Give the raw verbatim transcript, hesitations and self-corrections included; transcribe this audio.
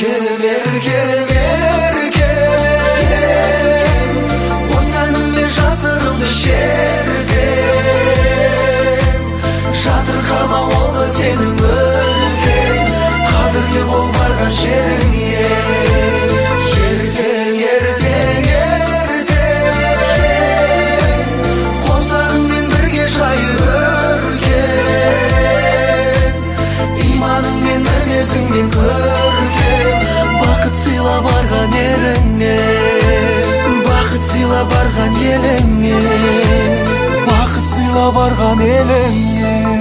еркем, еркем, еркем, осы әніммен жан сырымды шертем. Жатырқама ол да сенің өлкең, қадірлі бол барған жеріңе. Ертең, ертең, ертең, қосағыңмен бірге жайы өркен. Иманыңмен, мінезіңмен көркем, бақыт сыйла барған еліңе. Бақыт сыйла барған еліңе. Бақыт сыйла барған еліңе.